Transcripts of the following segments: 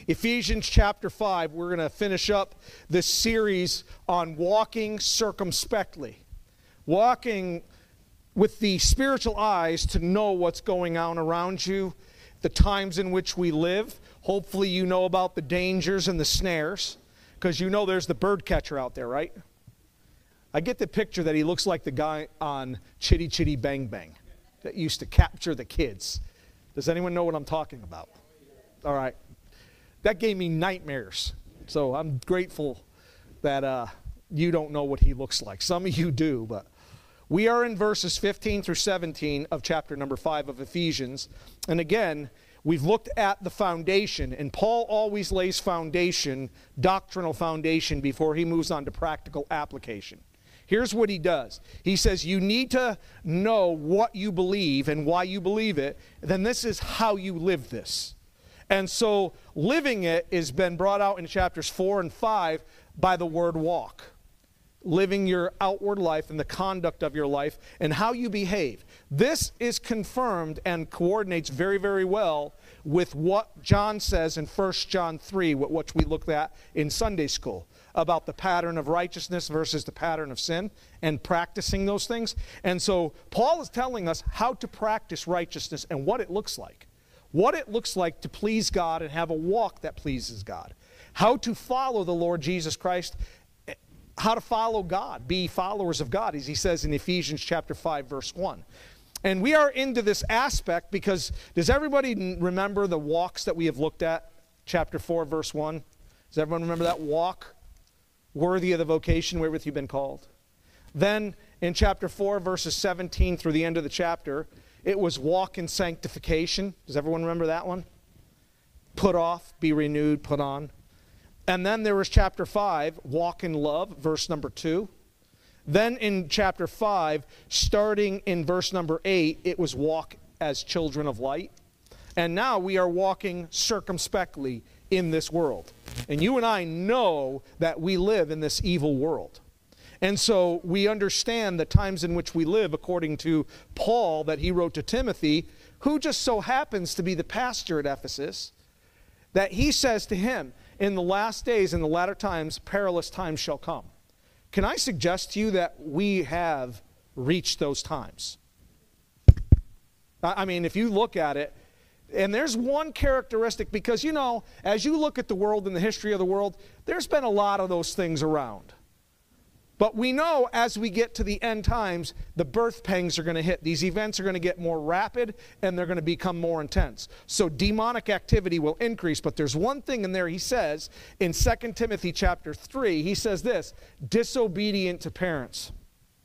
Ephesians chapter 5, we're going to finish up this series on walking circumspectly. Walking with the spiritual eyes to know what's going on around you, the times in which we live. Hopefully you know about the dangers and the snares, because you know there's the bird catcher out there, right? I get the picture that he looks like the guy on Chitty Chitty Bang Bang that used to capture the kids. Does anyone know what I'm talking about? All right. That gave me nightmares. So I'm grateful that you don't know what he looks like. Some of you do, but we are in verses 15 through 17 of chapter number 5 of Ephesians. And again, we've looked at the foundation, and Paul always lays foundation, doctrinal foundation, before he moves on to practical application. Here's what he does. He says, you need to know what you believe and why you believe it. Then this is how you live this. And so living it has been brought out in chapters 4 and 5 by the word walk. Living your outward life and the conduct of your life and how you behave. This is confirmed and coordinates very, very well with what John says in 1 John 3, which we looked at in Sunday school, about the pattern of righteousness versus the pattern of sin and practicing those things. And so Paul is telling us how to practice righteousness and what it looks like. What it looks like to please God and have a walk that pleases God. How to follow the Lord Jesus Christ. How to follow God, be followers of God, as he says in Ephesians chapter 5, verse 1. And we are into this aspect because, does everybody remember the walks that we have looked at? Chapter 4, verse 1. Does everyone remember that walk? Worthy of the vocation wherewith you've been called. Then in chapter 4, verses 17 through the end of the chapter, it was walk in sanctification. Does everyone remember that one? Put off, be renewed, put on. And then there was chapter 5, walk in love, verse number 2. Then in chapter 5, starting in verse number 8, it was walk as children of light. And now we are walking circumspectly in this world. And you and I know that we live in this evil world. And so we understand the times in which we live, according to Paul that he wrote to Timothy, who just so happens to be the pastor at Ephesus, that he says to him, in the last days, in the latter times, perilous times shall come. Can I suggest to you that we have reached those times? I mean, if you look at it, and there's one characteristic, because, you know, as you look at the world and the history of the world, there's been a lot of those things around. But we know as we get to the end times, the birth pangs are going to hit. These events are going to get more rapid and they're going to become more intense. So demonic activity will increase. But there's one thing in there he says in 2 Timothy chapter 3, he says this, disobedient to parents.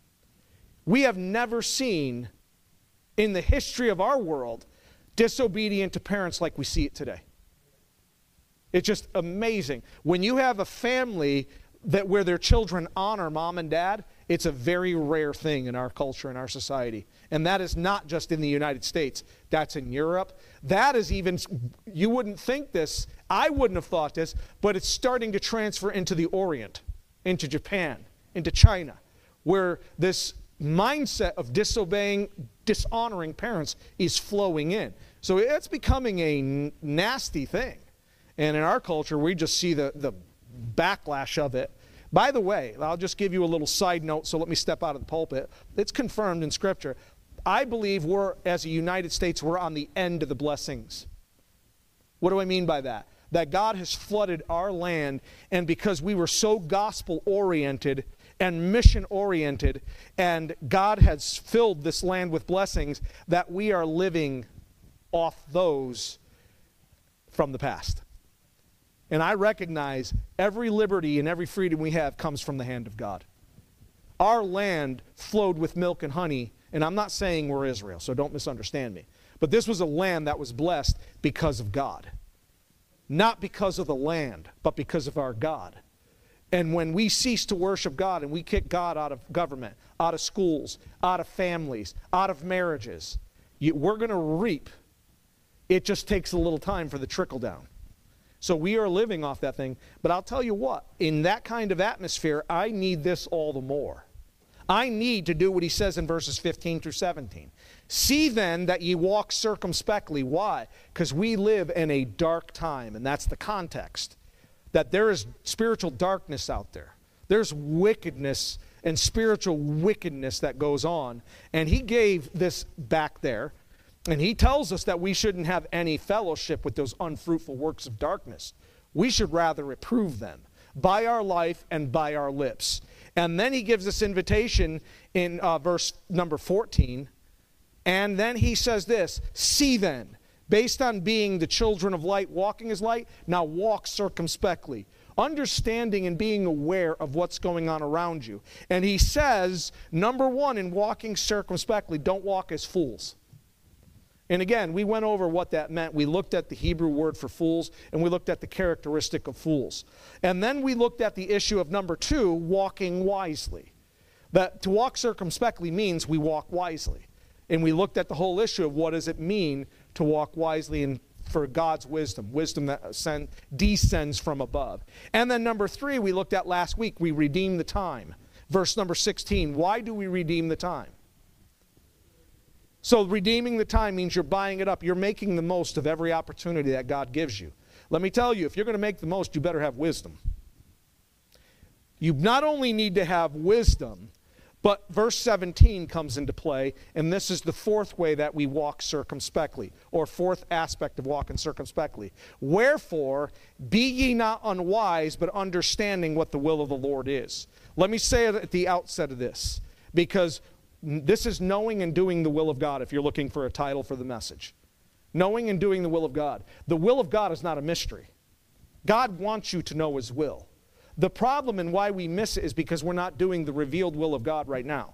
We have never seen in the history of our world disobedient to parents like we see it today. It's just amazing. When you have a family that where their children honor mom and dad, it's a very rare thing in our culture, in our society. And that is not just in the United States. That's in Europe. That is even, you wouldn't think this, I wouldn't have thought this, but it's starting to transfer into the Orient, into Japan, into China, where this mindset of disobeying, dishonoring parents is flowing in. So it's becoming a nasty thing. And in our culture, we just see the backlash of it. By the way, I'll just give you a little side note, so let me step out of the pulpit. It's confirmed in Scripture. I believe we're, as a United States, we're on the end of the blessings. What do I mean by that? That God has flooded our land, and because we were so gospel-oriented and mission-oriented, and God has filled this land with blessings, that we are living off those from the past. And I recognize every liberty and every freedom we have comes from the hand of God. Our land flowed with milk and honey, and I'm not saying we're Israel, so don't misunderstand me. But this was a land that was blessed because of God. Not because of the land, but because of our God. And when we cease to worship God and we kick God out of government, out of schools, out of families, out of marriages, we're going to reap. It just takes a little time for the trickle down. So we are living off that thing. But I'll tell you what, in that kind of atmosphere, I need this all the more. I need to do what he says in verses 15 through 17. See then that ye walk circumspectly. Why? Because we live in a dark time, and that's the context. That there is spiritual darkness out there. There's wickedness and spiritual wickedness that goes on. And he gave this back there. And he tells us that we shouldn't have any fellowship with those unfruitful works of darkness. We should rather reprove them by our life and by our lips. And then he gives this invitation in verse number 14. And then he says this, see then, based on being the children of light, walking as light, now walk circumspectly, understanding and being aware of what's going on around you. And he says, number one, in walking circumspectly, don't walk as fools. And again, we went over what that meant. We looked at the Hebrew word for fools, and we looked at the characteristic of fools. And then we looked at the issue of number two, walking wisely. That to walk circumspectly means we walk wisely. And we looked at the whole issue of what does it mean to walk wisely and for God's wisdom, wisdom that descends from above. And then number three, we looked at last week, we redeem the time. Verse number 16, why do we redeem the time? So redeeming the time means you're buying it up. You're making the most of every opportunity that God gives you. Let me tell you, if you're going to make the most, you better have wisdom. You not only need to have wisdom, but verse 17 comes into play, and this is the fourth way that we walk circumspectly, or fourth aspect of walking circumspectly. Wherefore, be ye not unwise, but understanding what the will of the Lord is. Let me say it at the outset of this, because this is knowing and doing the will of God, if you're looking for a title for the message. Knowing and doing the will of God. The will of God is not a mystery. God wants you to know his will. The problem and why we miss it is because we're not doing the revealed will of God right now.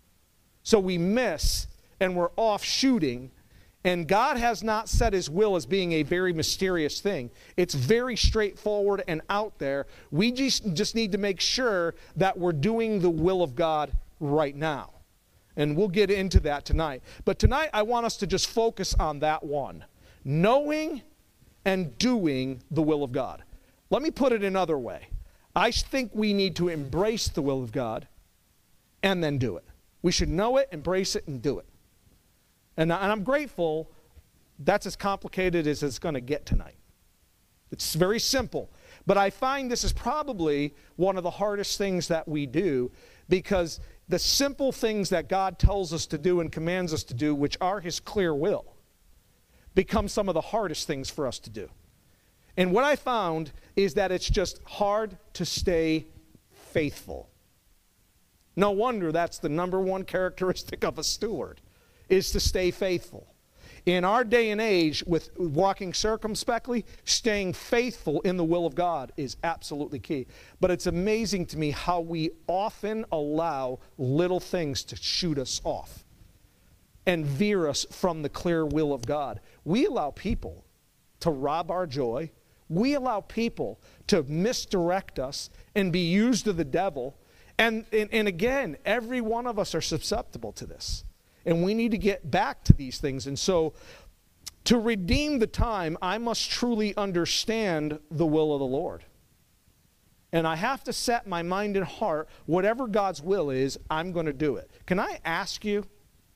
So we miss and we're off shooting, and God has not set his will as being a very mysterious thing. It's very straightforward and out there. We just need to make sure that we're doing the will of God right now. And we'll get into that tonight. But tonight I want us to just focus on that one. Knowing and doing the will of God. Let me put it another way. I think we need to embrace the will of God and then do it. We should know it, embrace it, and do it. And I'm grateful that's as complicated as it's going to get tonight. It's very simple. But I find this is probably one of the hardest things that we do, because the simple things that God tells us to do and commands us to do, which are his clear will, become some of the hardest things for us to do. And what I found is that it's just hard to stay faithful. No wonder that's the number one characteristic of a steward, is to stay faithful. In our day and age, with walking circumspectly, staying faithful in the will of God is absolutely key. But it's amazing to me how we often allow little things to shoot us off and veer us from the clear will of God. We allow people to rob our joy. We allow people to misdirect us and be used of the devil. And again, every one of us are susceptible to this. And we need to get back to these things. And so, to redeem the time, I must truly understand the will of the Lord. And I have to set my mind and heart, whatever God's will is, I'm going to do it. Can I ask you,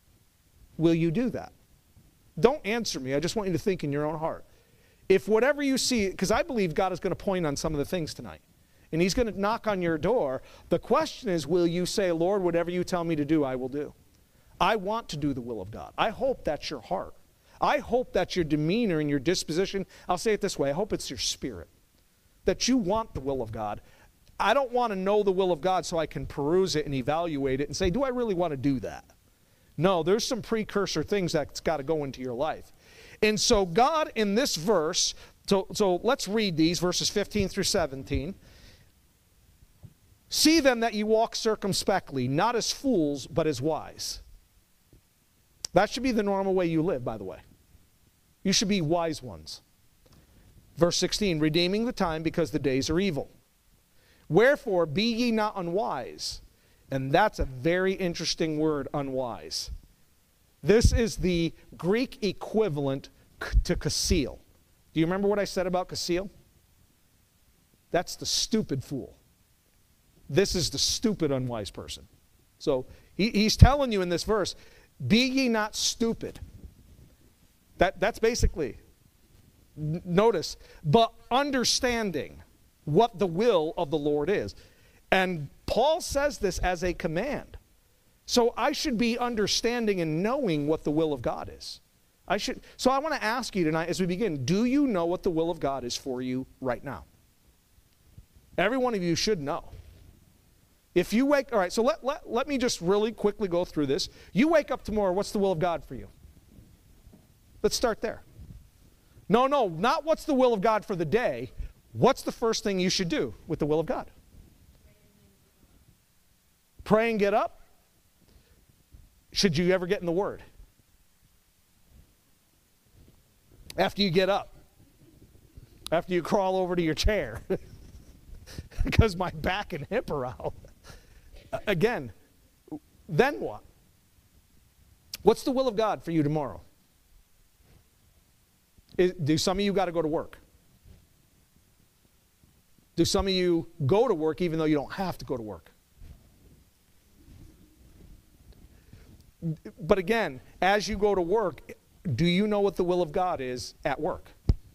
will you do that? Don't answer me. I just want you to think in your own heart. If whatever you see, because I believe God is going to point on some of the things tonight, and he's going to knock on your door, the question is, will you say, Lord, whatever you tell me to do, I will do. I want to do the will of God. I hope that's your heart. I hope that's your demeanor and your disposition. I'll say it this way. I hope it's your spirit, that you want the will of God. I don't want to know the will of God so I can peruse it and evaluate it and say, do I really want to do that? No, there's some precursor things that's got to go into your life. And so God in this verse, so let's read these, verses 15 through 17. See then that you walk circumspectly, not as fools, but as wise. That should be the normal way you live, by the way. You should be wise ones. Verse 16, redeeming the time because the days are evil. Wherefore, be ye not unwise. And that's a very interesting word, unwise. This is the Greek equivalent to kasil. Do you remember what I said about kasil? That's the stupid fool. This is the stupid, unwise person. So he's telling you in this verse, be ye not stupid. That's basically, notice, but understanding what the will of the Lord is. And Paul says this as a command. So I should be understanding and knowing what the will of God is. So I want to ask you tonight as we begin, do you know what the will of God is for you right now? Every one of you should know. If you wake, all right, so let me just really quickly go through this. You wake up tomorrow, what's the will of God for you? Let's start there. No, not what's the will of God for the day. What's the first thing you should do with the will of God? Pray and get up? Should you ever get in the Word? After you get up? After you crawl over to your chair? Because my back and hip are out. Again, then what? What's the will of God for you tomorrow? Do some of you got to go to work? Do some of you go to work even though you don't have to go to work? But again, as you go to work, do you know what the will of God is at work?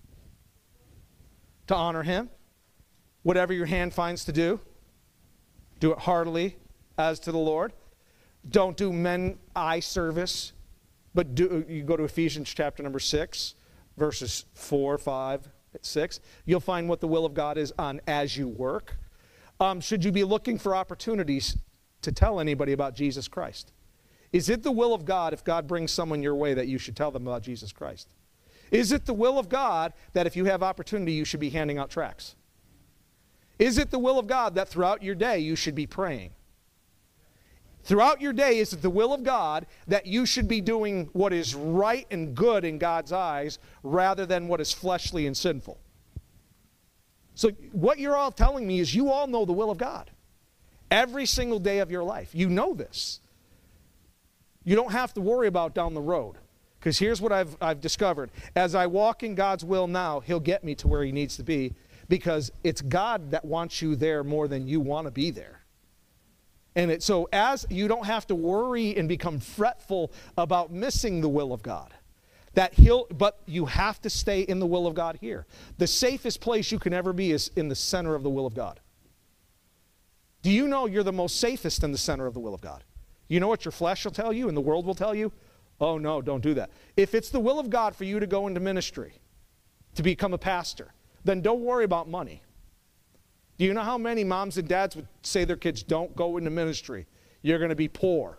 To honor Him? Whatever your hand finds to do, do it heartily as to the Lord. Don't do men eye service, but you go to Ephesians chapter number 6, verses 4, 5, 6. You'll find what the will of God is on as you work. Should you be looking for opportunities to tell anybody about Jesus Christ? Is it the will of God, if God brings someone your way, that you should tell them about Jesus Christ? Is it the will of God that if you have opportunity, you should be handing out tracts? Is it the will of God that throughout your day you should be praying? Throughout your day, is it the will of God that you should be doing what is right and good in God's eyes rather than what is fleshly and sinful? So what you're all telling me is you all know the will of God. Every single day of your life. You know this. You don't have to worry about down the road. Because here's what I've discovered. As I walk in God's will now, He'll get me to where He needs to be. Because it's God that wants you there more than you want to be there. And so as you don't have to worry and become fretful about missing the will of God. But you have to stay in the will of God here. The safest place you can ever be is in the center of the will of God. Do you know you're the most safest in the center of the will of God? You know what your flesh will tell you and the world will tell you? Oh no, don't do that. If it's the will of God for you to go into ministry, to become a pastor, then don't worry about money. Do you know how many moms and dads would say their kids, don't go into ministry? You're going to be poor.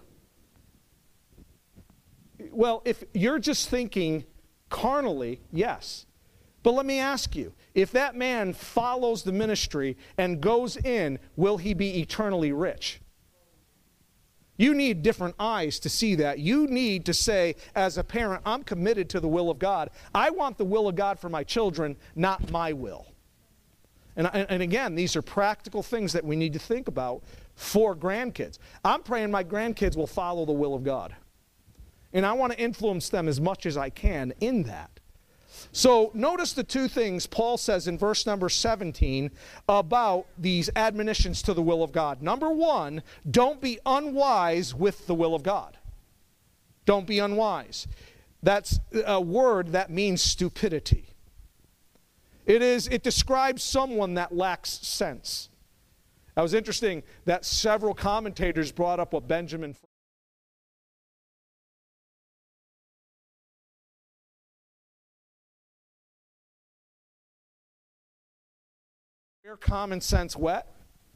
Well, if you're just thinking carnally, yes. But let me ask you, if that man follows the ministry and goes in, will he be eternally rich? You need different eyes to see that. You need to say, as a parent, I'm committed to the will of God. I want the will of God for my children, not my will. And again, these are practical things that we need to think about for grandkids. I'm praying my grandkids will follow the will of God. And I want to influence them as much as I can in that. So notice the two things Paul says in verse number 17 about these admonitions to the will of God. Number one, don't be unwise with the will of God. Don't be unwise. That's a word that means stupidity. It describes someone that lacks sense. It was interesting that several commentators brought up what Benjamin Where common sense wet?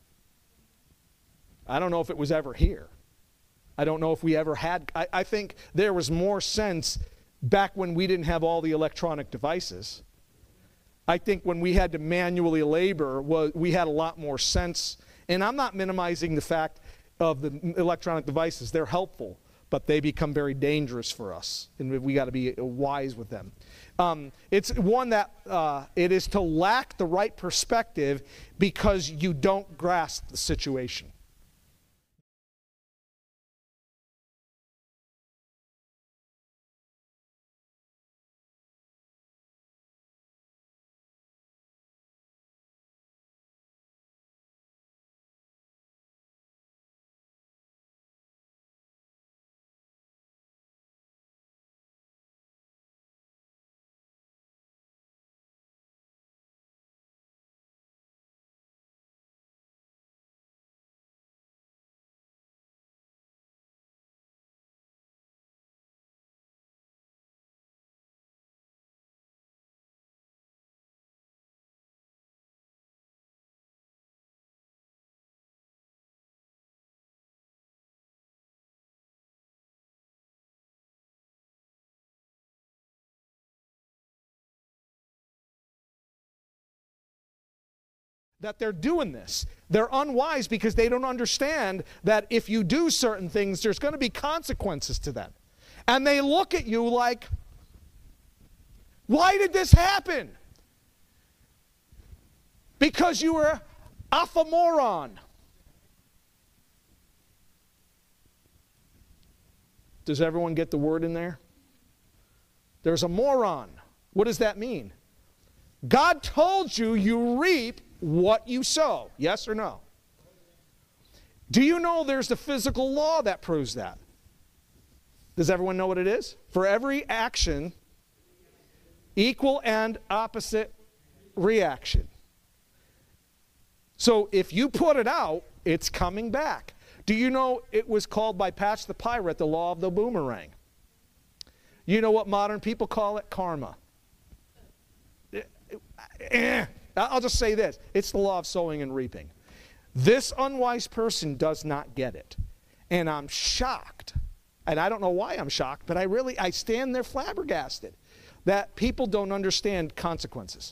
I don't know if it was ever here. I don't know if we ever had. I think there was more sense back when we didn't have all the electronic devices. I think when we had to manually labor, we had a lot more sense. And I'm not minimizing the fact of the electronic devices. They're helpful, but they become very dangerous for us. And we got to be wise with them. It's one that it is to lack the right perspective because you don't grasp the situation. that they're doing this. They're unwise because they don't understand that if you do certain things, there's going to be consequences to them. And they look at you like, why did this happen? Because you were a moron. Does everyone get the word in there? There's a moron. What does that mean? God told you you reap what you sow. Yes or no? Do you know there's the physical law that proves that? Does everyone know what it is? For every action, equal and opposite reaction. So if you put it out, it's coming back. Do you know it was called by Patch the Pirate the law of the boomerang? You know what modern people call it? Karma. I'll just say this. It's the law of sowing and reaping. This unwise person does not get it. And I'm shocked. And I don't know why I'm shocked, but I stand there flabbergasted that people don't understand consequences.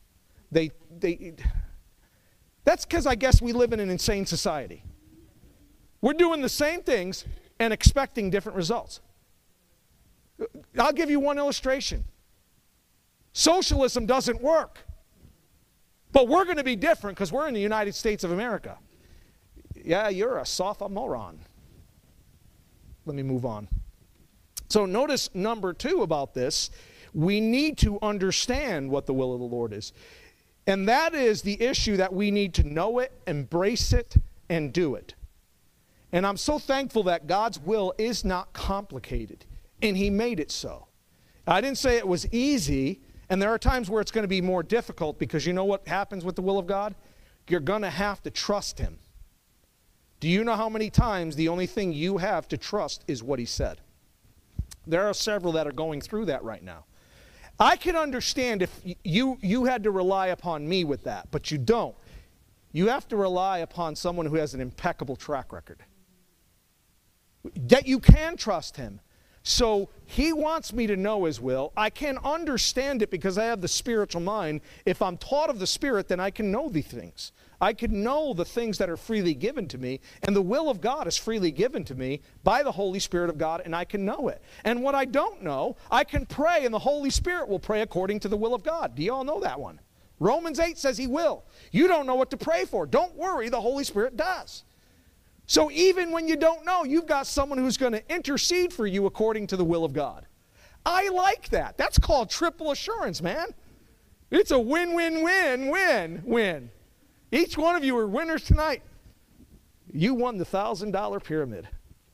That's because I guess we live in an insane society. We're doing the same things and expecting different results. I'll give you one illustration. Socialism doesn't work. But we're going to be different because we're in the United States of America. Yeah, you're a sophomore. Let me move on. So notice number 2 about this. We need to understand what the will of the Lord is. And that is the issue that we need to know it, embrace it, and do it. And I'm so thankful that God's will is not complicated. And He made it so. I didn't say it was easy. And there are times where it's going to be more difficult because you know what happens with the will of God? You're going to have to trust Him. Do you know how many times the only thing you have to trust is what He said? There are several that are going through that right now. I can understand if you had to rely upon me with that, but you don't. You have to rely upon someone who has an impeccable track record. That you can trust Him. So He wants me to know His will. I can understand it because I have the spiritual mind. If I'm taught of the Spirit, then I can know these things. I can know the things that are freely given to me, and the will of God is freely given to me by the Holy Spirit of God, and I can know it. And what I don't know, I can pray, and the Holy Spirit will pray according to the will of God. Do you all know that one? Romans 8 says He will. You don't know what to pray for. Don't worry, the Holy Spirit does. So even when you don't know, you've got someone who's going to intercede for you according to the will of God. I like that. That's called triple assurance, man. It's a win-win-win-win-win. Each one of you are winners tonight. You won the $1,000 pyramid.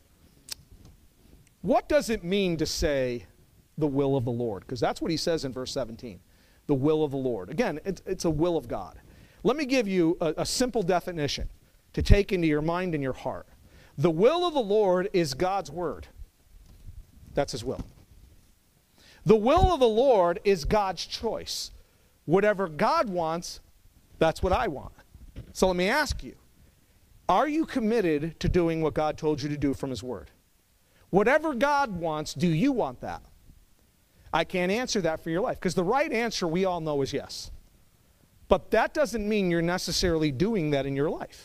What does it mean to say the will of the Lord? Because that's what He says in verse 17. The will of the Lord. Again, it's a will of God. Let me give you a simple definition to take into your mind and your heart. The will of the Lord is God's word. That's His will. The will of the Lord is God's choice. Whatever God wants, that's what I want. So let me ask you, are you committed to doing what God told you to do from His word? Whatever God wants, do you want that? I can't answer that for your life because the right answer we all know is yes. But that doesn't mean you're necessarily doing that in your life.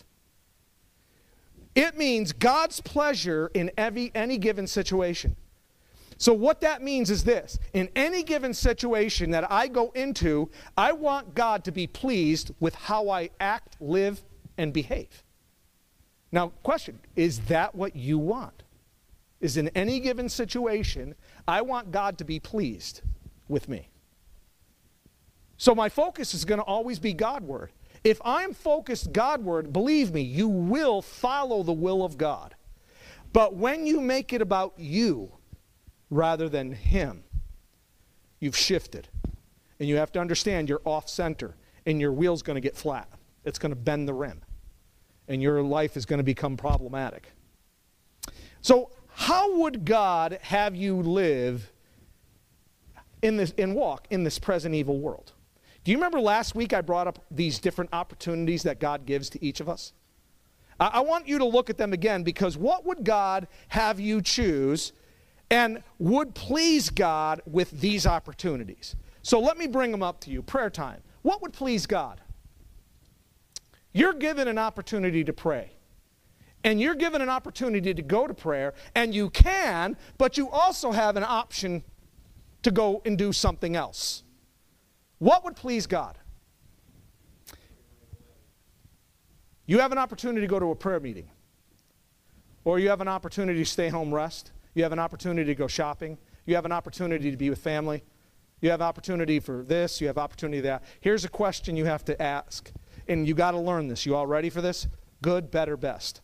It means God's pleasure in any given situation. So what that means is this. In any given situation that I go into, I want God to be pleased with how I act, live, and behave. Now, question, is that what you want? Is in any given situation, I want God to be pleased with me. So my focus is going to always be Godward. If I'm focused Godward, believe me, you will follow the will of God. But when you make it about you rather than Him, you've shifted. And you have to understand you're off center and your wheel's going to get flat. It's going to bend the rim. And your life is going to become problematic. So how would God have you live and walk in this present evil world? Do you remember last week I brought up these different opportunities that God gives to each of us? I want you to look at them again because what would God have you choose and would please God with these opportunities? So let me bring them up to you. Prayer time. What would please God? You're given an opportunity to pray. And you're given an opportunity to go to prayer, and you can, but you also have an option to go and do something else. What would please God? You have an opportunity to go to a prayer meeting. Or you have an opportunity to stay home, rest. You have an opportunity to go shopping. You have an opportunity to be with family. You have opportunity for this. You have opportunity for that. Here's a question you have to ask. And you got to learn this. You all ready for this? Good, better, best.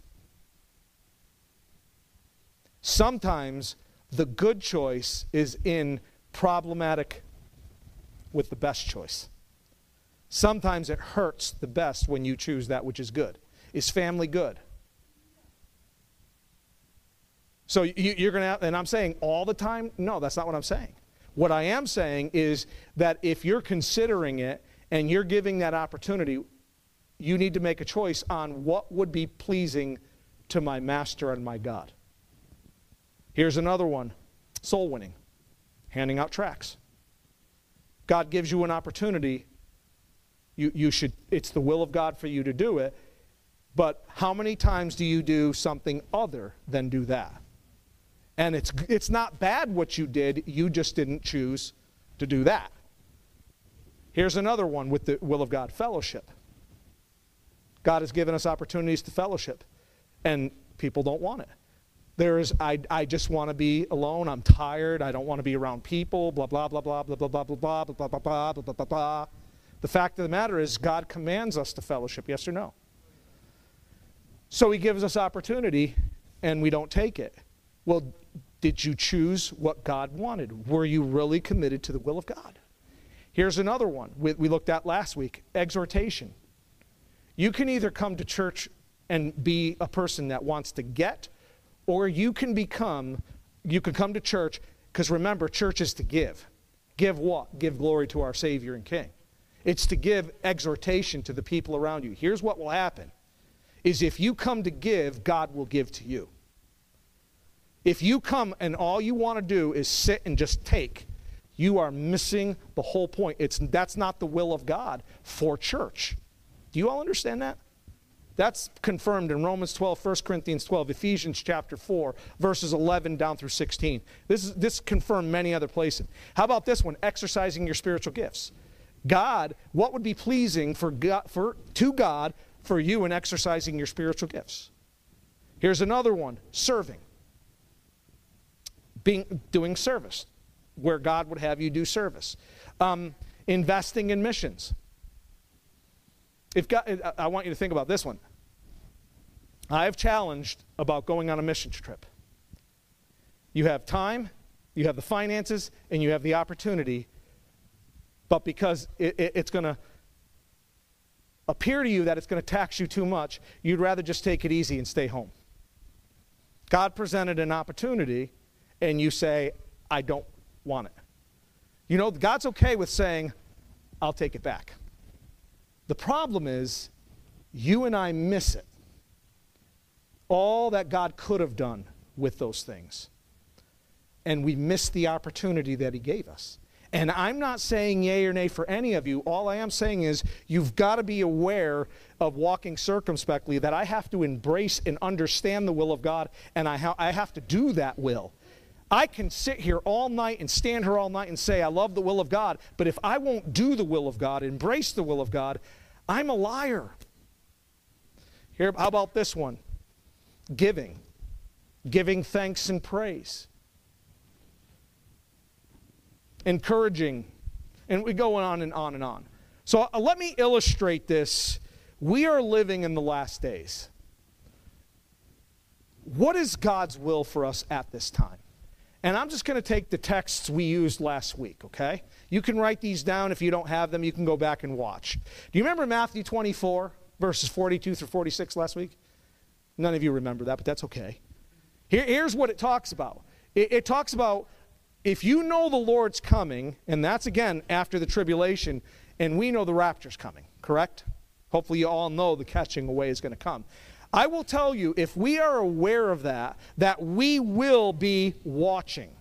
Sometimes the good choice is problematic with the best choice. Sometimes it hurts the best when you choose that which is good. Is family good? So you're going to, and I'm saying all the time? No, that's not what I'm saying. What I am saying is that if you're considering it and you're giving that opportunity, you need to make a choice on what would be pleasing to my master and my God. Here's another one, soul winning, handing out tracts. God gives you an opportunity. You should, it's the will of God for you to do it, but how many times do you do something other than do that? And it's not bad what you did, you just didn't choose to do that. Here's another one with the will of God, fellowship. God has given us opportunities to fellowship, and people don't want it. I just want to be alone. I'm tired. I don't want to be around people. Blah, blah, blah, blah, blah, blah, blah, blah, blah, blah, blah, blah, blah, blah, blah. The fact of the matter is God commands us to fellowship, yes or no? So he gives us opportunity, and we don't take it. Well, did you choose what God wanted? Were you really committed to the will of God? Here's another one we looked at last week, exhortation. You can either come to church and be a person that wants to get, or you can come to church, because remember, church is to give. Give what? Give glory to our Savior and King. It's to give exhortation to the people around you. Here's what will happen, is if you come to give, God will give to you. If you come and all you want to do is sit and just take, you are missing the whole point. That's not the will of God for church. Do you all understand that? That's confirmed in Romans 12, 1 Corinthians 12, Ephesians chapter 4, verses 11 down through 16. This confirmed many other places. How about this one? Exercising your spiritual gifts. God, what would be pleasing to God for you in exercising your spiritual gifts? Here's another one, serving. Doing service, where God would have you do service. Investing in missions. I want you to think about this one. I have challenged about going on a mission trip. You have time, you have the finances, and you have the opportunity, but because it's going to appear to you that it's going to tax you too much, you'd rather just take it easy and stay home. God presented an opportunity, and you say, I don't want it. You know, God's okay with saying, I'll take it back. The problem is, you and I miss it. All that God could have done with those things. And we miss the opportunity that he gave us. And I'm not saying yay or nay for any of you. All I am saying is, you've got to be aware of walking circumspectly, that I have to embrace and understand the will of God, and I have to do that will. I can sit here all night and stand here all night and say, I love the will of God, but if I won't do the will of God, embrace the will of God, I'm a liar. Here, how about this one? Giving. Giving thanks and praise. Encouraging. And we go on and on and on. So let me illustrate this. We are living in the last days. What is God's will for us at this time? And I'm just going to take the texts we used last week, okay? You can write these down. If you don't have them, you can go back and watch. Do you remember Matthew 24, verses 42 through 46 last week? None of you remember that, but that's okay. Here's what it talks about. It talks about, if you know the Lord's coming, and that's, again, after the tribulation, and we know the rapture's coming, correct? Hopefully you all know the catching away is going to come. I will tell you, if we are aware of that we will be watching.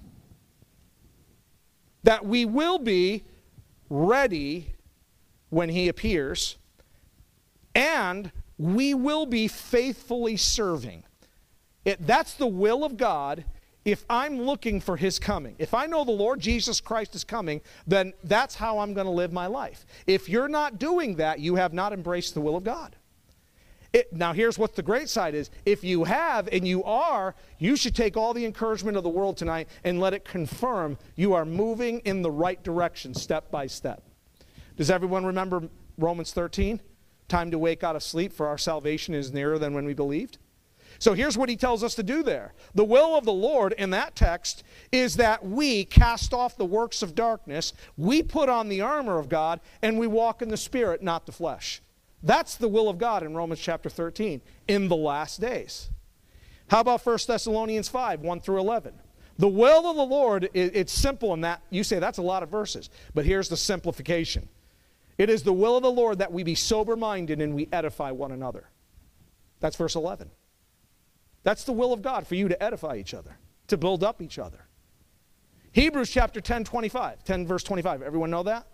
That we will be ready when he appears. And we will be faithfully serving. That's the will of God if I'm looking for his coming. If I know the Lord Jesus Christ is coming, then that's how I'm going to live my life. If you're not doing that, you have not embraced the will of God. Now here's what the great side is. If you have and you are, you should take all the encouragement of the world tonight and let it confirm you are moving in the right direction step by step. Does everyone remember Romans 13? Time to wake out of sleep, for our salvation is nearer than when we believed. So here's what he tells us to do there. The will of the Lord in that text is that we cast off the works of darkness, we put on the armor of God, and we walk in the Spirit, not the flesh. That's the will of God in Romans chapter 13, in the last days. How about 1 Thessalonians 5, 1 through 11? The will of the Lord, it's simple in that. You say that's a lot of verses, but here's the simplification. It is the will of the Lord that we be sober-minded and we edify one another. That's verse 11. That's the will of God, for you to edify each other, to build up each other. Hebrews chapter 10, verse 25. Everyone know that?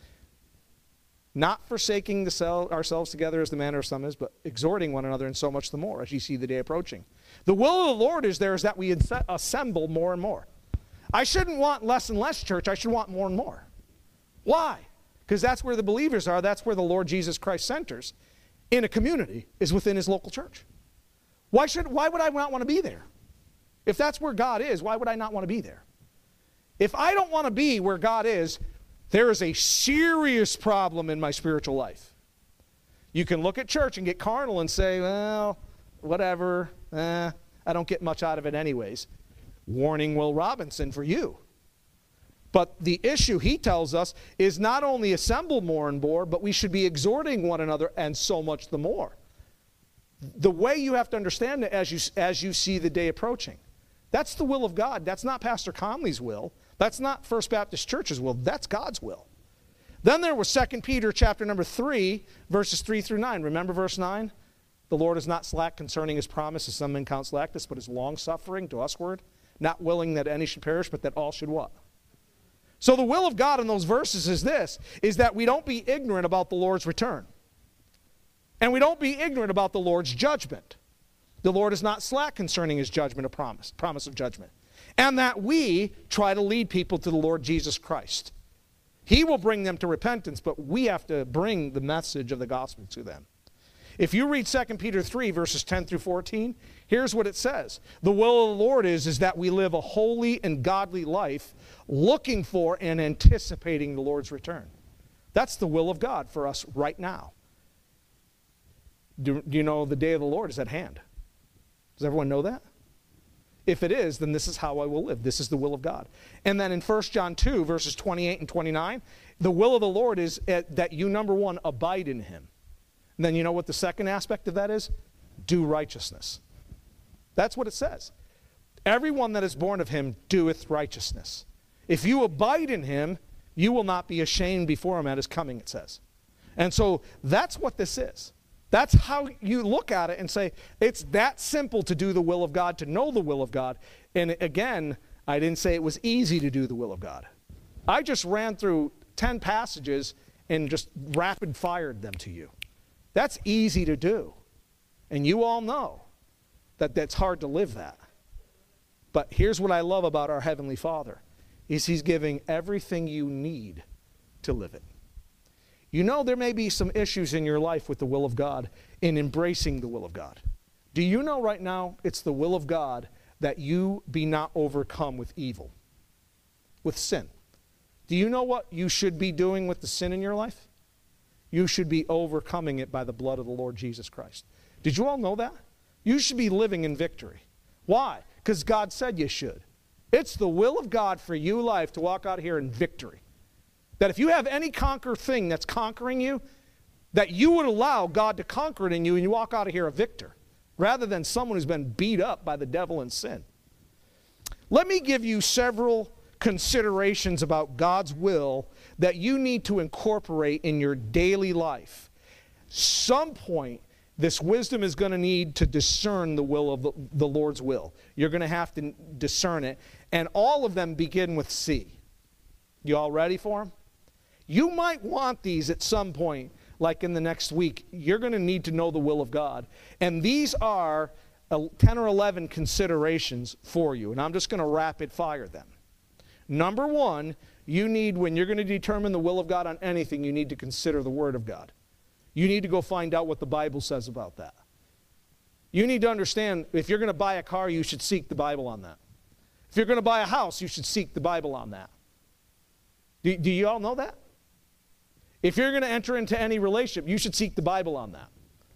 Not forsaking ourselves together as the manner of some is, but exhorting one another, and so much the more as you see the day approaching. The will of the Lord is that we assemble more and more. I shouldn't want less and less church. I should want more and more. Why? Because that's where the believers are. That's where the Lord Jesus Christ centers in a community, is within his local church. Why would I not want to be there? If that's where God is, why would I not want to be there? If I don't want to be where God is, there is a serious problem in my spiritual life. You can look at church and get carnal and say, well, whatever, I don't get much out of it anyways. Warning Will Robinson for you. But the issue, he tells us, is not only assemble more and more, but we should be exhorting one another, and so much the more. The way you have to understand it as you see the day approaching. That's the will of God. That's not Pastor Conley's will. That's not First Baptist Church's will. That's God's will. Then there was 2 Peter chapter number 3, verses 3 through 9. Remember verse 9? The Lord is not slack concerning his promise, as some men count slackness, but is long-suffering to usward, not willing that any should perish, but that all should what? So the will of God in those verses is this, is that we don't be ignorant about the Lord's return. And we don't be ignorant about the Lord's judgment. The Lord is not slack concerning his judgment, a promise of judgment. And that we try to lead people to the Lord Jesus Christ. He will bring them to repentance, but we have to bring the message of the gospel to them. If you read 2 Peter 3, verses 10 through 14, here's what it says. The will of the Lord is that we live a holy and godly life, looking for and anticipating the Lord's return. That's the will of God for us right now. Do you know the day of the Lord is at hand? Does everyone know that? If it is, then this is how I will live. This is the will of God. And then in 1 John 2, verses 28 and 29, the will of the Lord is that you, number one, abide in him. And then you know what the second aspect of that is? Do righteousness. That's what it says. Everyone that is born of him doeth righteousness. If you abide in him, you will not be ashamed before him at his coming, it says. And so that's what this is. That's how you look at it and say, it's that simple to do the will of God, to know the will of God. And again, I didn't say it was easy to do the will of God. I just ran through 10 passages and just rapid fired them to you. That's easy to do. And you all know that that's hard to live that. But here's what I love about our Heavenly Father, is he's giving everything you need to live it. You know there may be some issues in your life with the will of God, in embracing the will of God. Do you know right now it's the will of God that you be not overcome with evil, with sin? Do you know what you should be doing with the sin in your life? You should be overcoming it by the blood of the Lord Jesus Christ. Did you all know that? You should be living in victory. Why? Because God said you should. It's the will of God for you, life, to walk out here in victory. That if you have any thing that's conquering you, that you would allow God to conquer it in you and you walk out of here a victor, rather than someone who's been beat up by the devil and sin. Let me give you several considerations about God's will that you need to incorporate in your daily life. Some point, this wisdom is going to need to discern the will of the Lord's will. You're going to have to discern it. And all of them begin with C. You all ready for them? You might want these at some point, like in the next week, you're going to need to know the will of God. And these are 10 or 11 considerations for you. And I'm just going to rapid fire them. Number one, you need, when you're going to determine the will of God on anything, you need to consider the Word of God. You need to go find out what the Bible says about that. You need to understand, if you're going to buy a car, you should seek the Bible on that. If you're going to buy a house, you should seek the Bible on that. Do you all know that? If you're going to enter into any relationship, you should seek the Bible on that.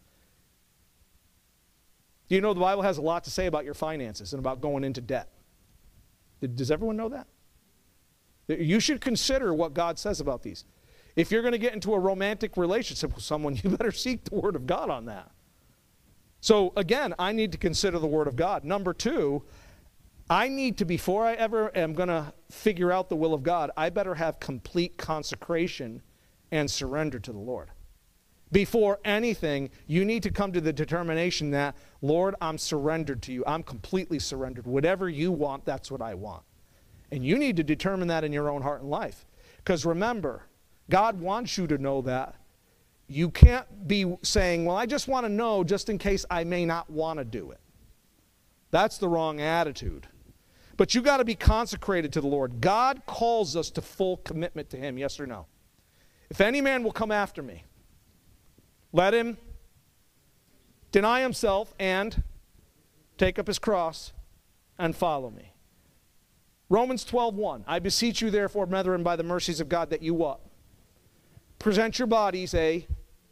Do you know the Bible has a lot to say about your finances and about going into debt? Does everyone know that? You should consider what God says about these. If you're going to get into a romantic relationship with someone, you better seek the Word of God on that. So again, I need to consider the Word of God. Number two, I need to, before I ever am going to figure out the will of God, I better have complete consecration and surrender to the Lord. Before anything, you need to come to the determination that, Lord, I'm surrendered to you. I'm completely surrendered. Whatever you want, that's what I want. And you need to determine that in your own heart and life. Because remember, God wants you to know that. You can't be saying, well, I just want to know just in case I may not want to do it. That's the wrong attitude. But you got to be consecrated to the Lord. God calls us to full commitment to Him, yes or no? If any man will come after me, let him deny himself and take up his cross and follow me. Romans 12:1. I beseech you therefore, brethren, by the mercies of God, that you what? Present your bodies a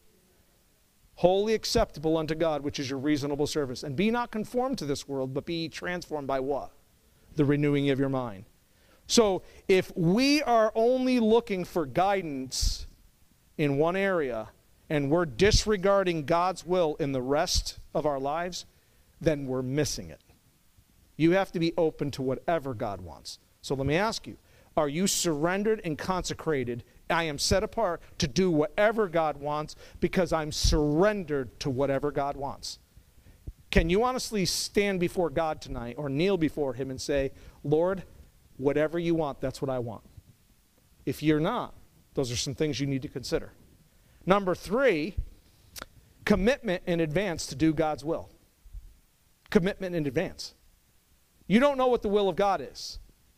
wholly acceptable unto God, which is your reasonable service. And be not conformed to this world, but be ye transformed by what? The renewing of your mind. So if we are only looking for guidance in one area, and we're disregarding God's will in the rest of our lives, then we're missing it. You have to be open to whatever God wants. So let me ask you, are you surrendered and consecrated? I am set apart to do whatever God wants because I'm surrendered to whatever God wants. Can you honestly stand before God tonight or kneel before Him and say, Lord, whatever you want, that's what I want? If you're not, those are some things you need to consider. Number three, commitment in advance to do God's will. Commitment in advance. You don't know what the will of God is.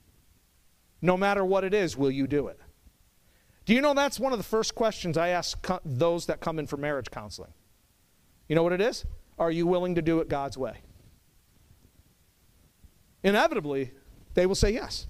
No matter what it is, will you do it? Do you know that's one of the first questions I ask those that come in for marriage counseling? You know what it is? Are you willing to do it God's way? Inevitably, they will say yes.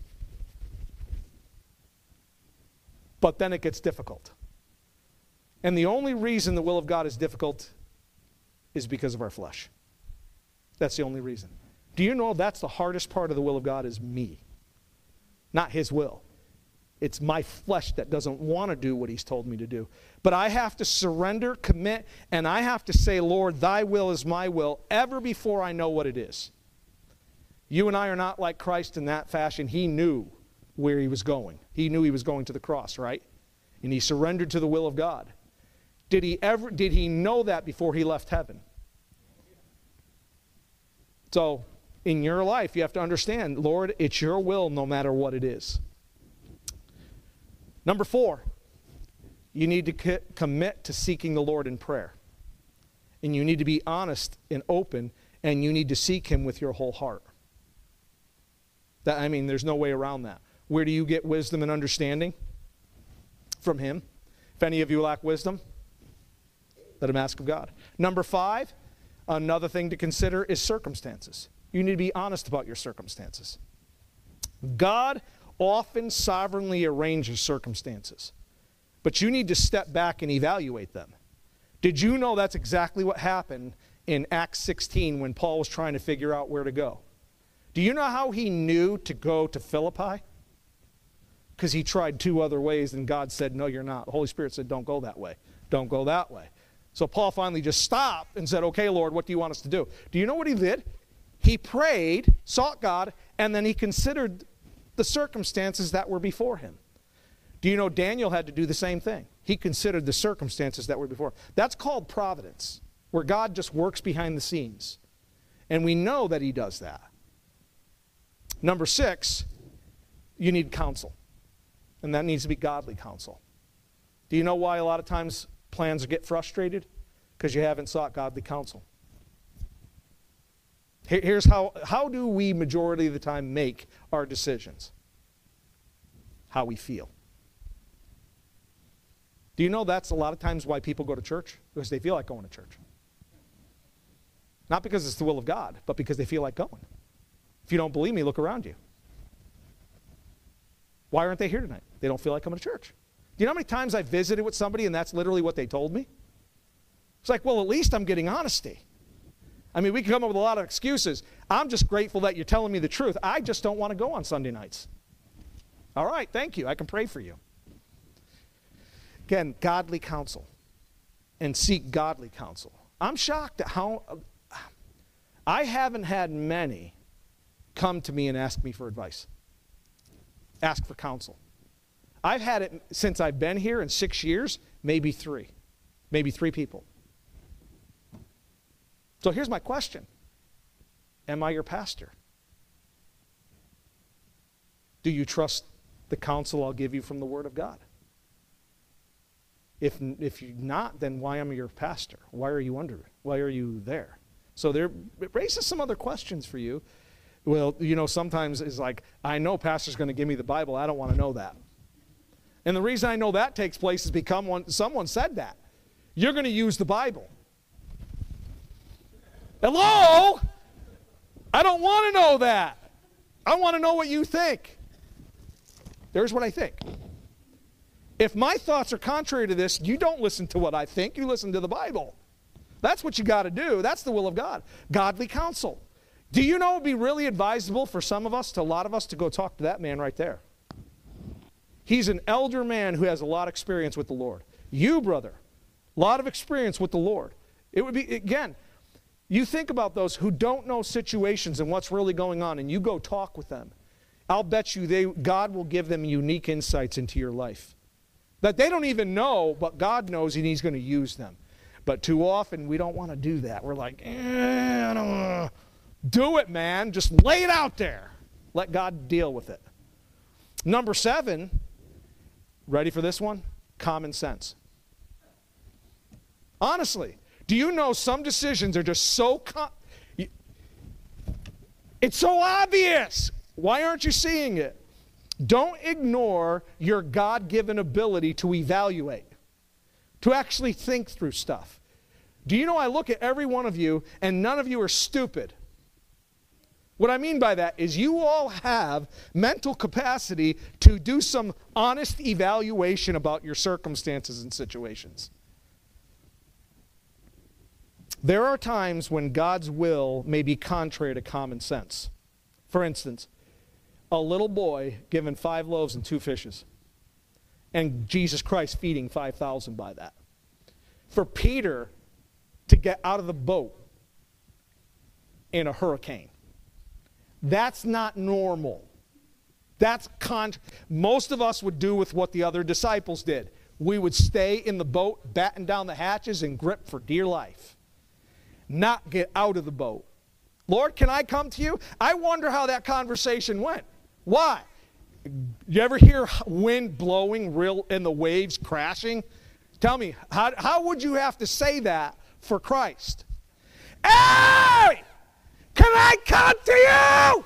But then it gets difficult. And the only reason the will of God is difficult is because of our flesh. That's the only reason. Do you know that's the hardest part of the will of God is me, not His will. It's my flesh that doesn't want to do what He's told me to do. But I have to surrender, commit, and I have to say, Lord, thy will is my will, ever before I know what it is. You and I are not like Christ in that fashion. He knew where He was going. He knew He was going to the cross, right? And He surrendered to the will of God. Did He know that before He left heaven? So, in your life, you have to understand, Lord, it's your will no matter what it is. Number 4, you need to commit to seeking the Lord in prayer. And you need to be honest and open, and you need to seek Him with your whole heart. There's no way around that. Where do you get wisdom and understanding? From Him. If any of you lack wisdom, let him ask of God. Number 5, another thing to consider is circumstances. You need to be honest about your circumstances. God often sovereignly arranges circumstances, but you need to step back and evaluate them. Did you know that's exactly what happened in Acts 16 when Paul was trying to figure out where to go? Do you know how he knew to go to Philippi? Because he tried 2 other ways and God said, no, you're not. The Holy Spirit said, don't go that way. Don't go that way. So Paul finally just stopped and said, okay, Lord, what do you want us to do? Do you know what he did? He prayed, sought God, and then he considered the circumstances that were before him. Do you know Daniel had to do the same thing? He considered the circumstances that were before him. That's called providence, where God just works behind the scenes. And we know that He does that. Number 6, you need counsel. And that needs to be godly counsel. Do you know why a lot of times plans get frustrated? Because you haven't sought godly counsel. Here's how do we majority of the time make our decisions? How we feel. Do you know that's a lot of times why people go to church? Because they feel like going to church. Not because it's the will of God, but because they feel like going. If you don't believe me, look around you. Why aren't they here tonight? They don't feel like coming to church. Do you know how many times I visited with somebody and that's literally what they told me? It's like, well, at least I'm getting honesty. I mean, we can come up with a lot of excuses. I'm just grateful that you're telling me the truth. I just don't want to go on Sunday nights. All right, thank you. I can pray for you. Again, godly counsel. And seek godly counsel. I'm shocked at how... I haven't had many come to me and ask me for advice. Ask for counsel. I've had it since I've been here in 6 years, maybe 3. Maybe 3 people. So here's my question. Am I your pastor? Do you trust the counsel I'll give you from the Word of God? If you're not, then why am I your pastor? Why are you under it? Why are you there? So it raises some other questions for you. Well, you know, sometimes it's like, I know pastor's going to give me the Bible. I don't want to know that. And the reason I know that takes place is because someone said that. You're going to use the Bible. Hello? I don't want to know that. I want to know what you think. There's what I think. If my thoughts are contrary to this, you don't listen to what I think. You listen to the Bible. That's what you got to do. That's the will of God. Godly counsel. Do you know it would be really advisable for some of us, to a lot of us, to go talk to that man right there? He's an elder man who has a lot of experience with the Lord. You, brother, a lot of experience with the Lord. It would be, again, you think about those who don't know situations and what's really going on, and you go talk with them. I'll bet you God will give them unique insights into your life that they don't even know, but God knows, and He's going to use them. But too often, we don't want to do that. We're like, I don't want to. Do it, man. Just lay it out there. Let God deal with it. Number 7, ready for this one? Common sense. Honestly, do you know some decisions are just so... it's so obvious. Why aren't you seeing it? Don't ignore your God-given ability to evaluate, to actually think through stuff. Do you know I look at every one of you, and none of you are stupid. What I mean by that is you all have mental capacity to do some honest evaluation about your circumstances and situations. There are times when God's will may be contrary to common sense. For instance, a little boy given 5 loaves and 2 fishes, and Jesus Christ feeding 5,000 by that. For Peter to get out of the boat in a hurricane. That's not normal. That's most of us would do with what the other disciples did. We would stay in the boat, batten down the hatches, and grip for dear life. Not get out of the boat. Lord, can I come to you? I wonder how that conversation went. Why? You ever hear wind blowing real and the waves crashing? Tell me, how would you have to say that for Christ? Hey! Can I come to you?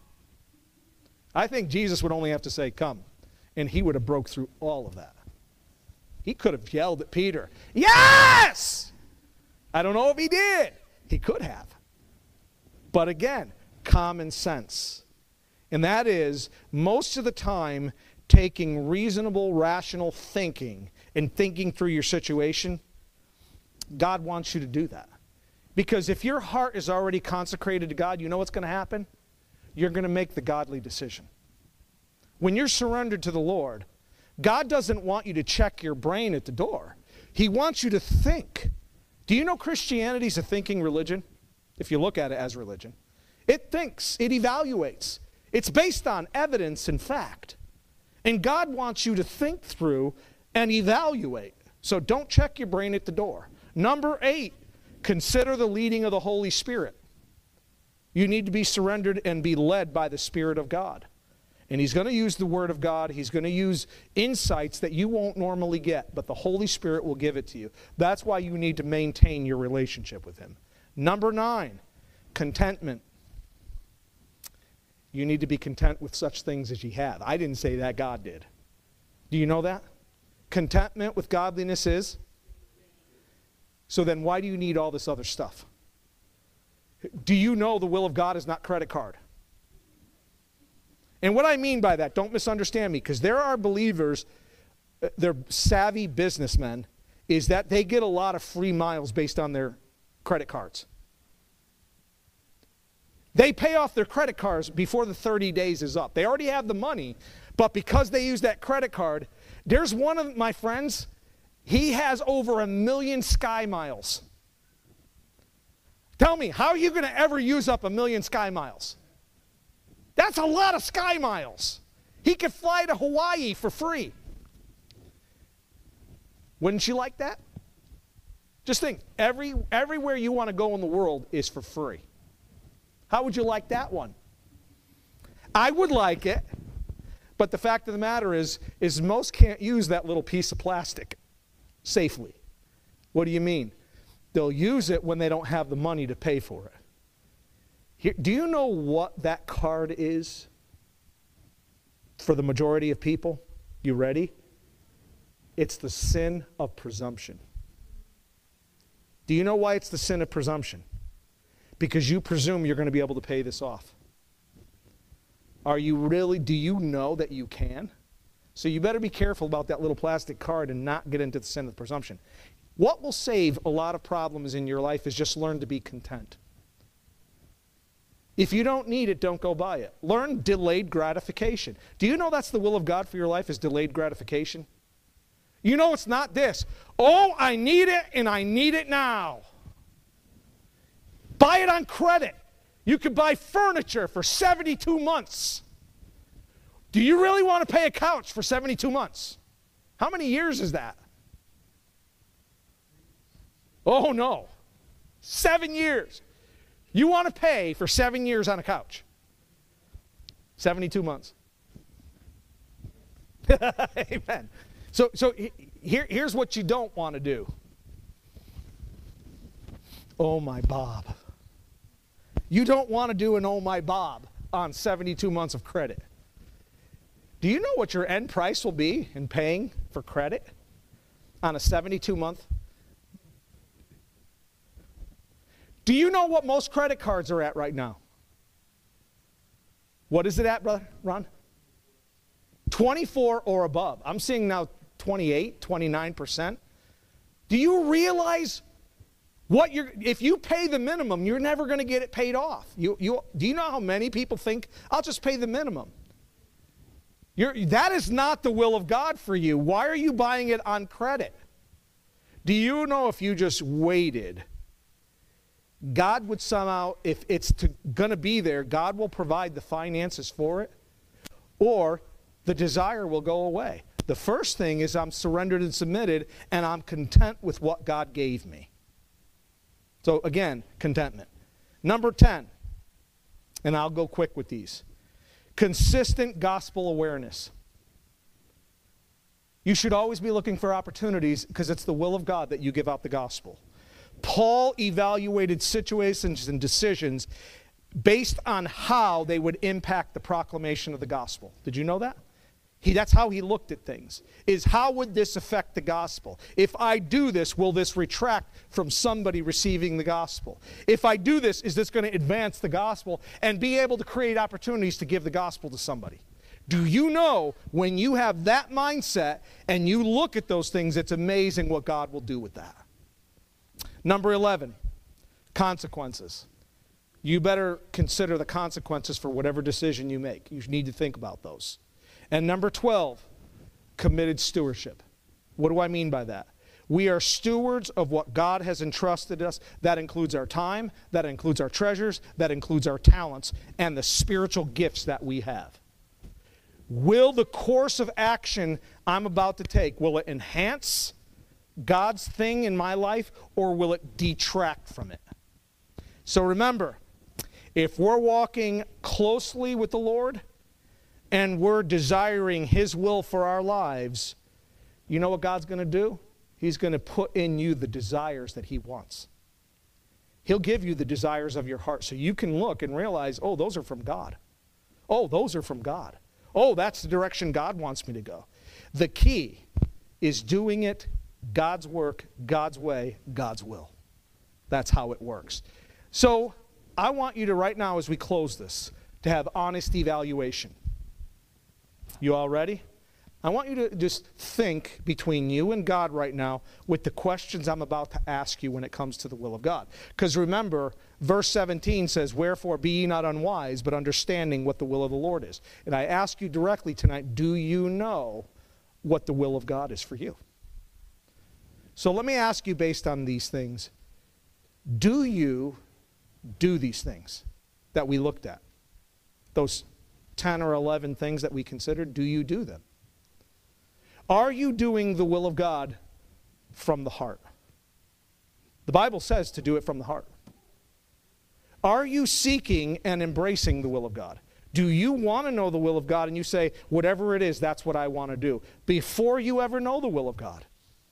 I think Jesus would only have to say, come. And he would have broke through all of that. He could have yelled at Peter, yes! I don't know if he did. He could have. But again, common sense. And that is, most of the time, taking reasonable, rational thinking and thinking through your situation, God wants you to do that. Because if your heart is already consecrated to God, you know what's going to happen? You're going to make the godly decision. When you're surrendered to the Lord, God doesn't want you to check your brain at the door. He wants you to think. Do you know Christianity is a thinking religion? If you look at it as religion. It thinks, it evaluates. It's based on evidence and fact. And God wants you to think through and evaluate. So don't check your brain at the door. Number 8, consider the leading of the Holy Spirit. You need to be surrendered and be led by the Spirit of God. And he's going to use the Word of God. He's going to use insights that you won't normally get, but the Holy Spirit will give it to you. That's why you need to maintain your relationship with him. Number 9, contentment. You need to be content with such things as ye have. I didn't say that, God did. Do you know that? Contentment with godliness is? So then why do you need all this other stuff? Do you know the will of God is not credit card? And what I mean by that, don't misunderstand me, because there are believers, they're savvy businessmen, is that they get a lot of free miles based on their credit cards. They pay off their credit cards before the 30 days is up. They already have the money, but because they use that credit card, there's one of my friends, he has over 1 million Sky Miles. Tell me, how are you going to ever use up 1 million Sky Miles? That's a lot of Sky Miles. He could fly to Hawaii for free. Wouldn't you like that? Just think, everywhere you want to go in the world is for free. How would you like that one? I would like it, but the fact of the matter is most can't use that little piece of plastic safely. What do you mean? They'll use it when they don't have the money to pay for it. Here, do you know what that card is for the majority of people? You ready? It's the sin of presumption. Do you know why it's the sin of presumption? Because you presume you're going to be able to pay this off. Do you know that you can? So you better be careful about that little plastic card and not get into the sin of presumption. What will save a lot of problems in your life is just learn to be content. If you don't need it, don't go buy it. Learn delayed gratification. Do you know that's the will of God for your life, is delayed gratification? You know it's not this. Oh, I need it and I need it now. Buy it on credit. You could buy furniture for 72 months. Do you really want to pay a couch for 72 months? How many years is that? Oh, no. 7 years. You want to pay for 7 years on a couch. 72 months. Amen. So here's what you don't want to do. Oh, my Bob. You don't want to do an oh, my Bob on 72 months of credit. Do you know what your end price will be in paying for credit on a 72-month? Do you know what most credit cards are at right now? What is it at, brother Ron? 24 or above. I'm seeing now 28, 29%. Do you realize if you pay the minimum, you're never going to get it paid off. Do you know how many people think, I'll just pay the minimum? That is not the will of God for you. Why are you buying it on credit? Do you know if you just waited, God would somehow, if it's going to be there, God will provide the finances for it, or the desire will go away. The first thing is I'm surrendered and submitted, and I'm content with what God gave me. So again, contentment. Number 10, and I'll go quick with these. Consistent gospel awareness. You should always be looking for opportunities because it's the will of God that you give out the gospel. Paul evaluated situations and decisions based on how they would impact the proclamation of the gospel. Did you know that? That's how he looked at things, is how would this affect the gospel? If I do this, will this retract from somebody receiving the gospel? If I do this, is this going to advance the gospel and be able to create opportunities to give the gospel to somebody? Do you know when you have that mindset and you look at those things, it's amazing what God will do with that. Number 11, consequences. You better consider the consequences for whatever decision you make. You need to think about those. And number 12, committed stewardship. What do I mean by that? We are stewards of what God has entrusted us. That includes our time, that includes our treasures, that includes our talents, and the spiritual gifts that we have. Will the course of action I'm about to take, will it enhance God's thing in my life, or will it detract from it? So remember, if we're walking closely with the Lord, and we're desiring His will for our lives, you know what God's going to do? He's going to put in you the desires that He wants. He'll give you the desires of your heart so you can look and realize, oh, those are from God. Oh, those are from God. Oh, that's the direction God wants me to go. The key is doing it God's work, God's way, God's will. That's how it works. So I want you to right now, as we close this, to have honest evaluation. You all ready? I want you to just think between you and God right now with the questions I'm about to ask you when it comes to the will of God. Because remember, verse 17 says, wherefore be ye not unwise, but understanding what the will of the Lord is. And I ask you directly tonight, do you know what the will of God is for you? So let me ask you based on these things, do you do these things that we looked at? Those 10 or 11 things that we considered, do you do them? Are you doing the will of God from the heart? The Bible says to do it from the heart. Are you seeking and embracing the will of God? Do you want to know the will of God and you say, whatever it is, that's what I want to do, before you ever know the will of God?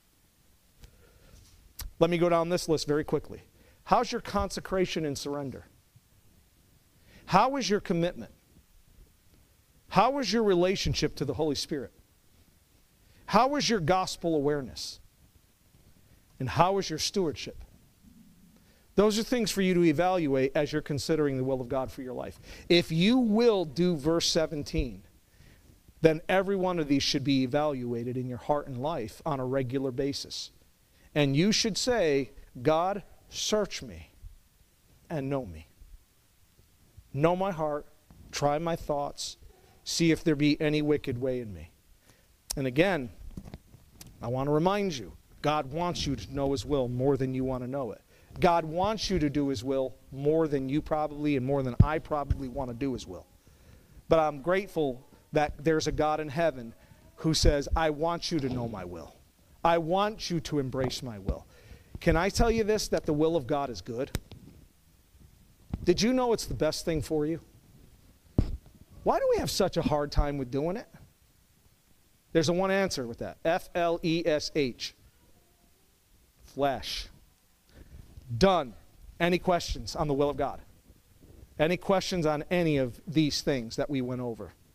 Let me go down this list very quickly. How's your consecration and surrender? How is your commitment? How is your relationship to the Holy Spirit? How is your gospel awareness? And how is your stewardship? Those are things for you to evaluate as you're considering the will of God for your life. If you will do verse 17, then every one of these should be evaluated in your heart and life on a regular basis. And you should say, God, search me and know me. Know my heart, try my thoughts, see if there be any wicked way in me. And again, I want to remind you, God wants you to know His will more than you want to know it. God wants you to do His will more than you probably and more than I probably want to do His will. But I'm grateful that there's a God in heaven who says, I want you to know my will. I want you to embrace my will. Can I tell you this, that the will of God is good? Did you know it's the best thing for you? Why do we have such a hard time with doing it? There's a one answer with that. F-L-E-S-H. Flesh. Done. Any questions on the will of God? Any questions on any of these things that we went over?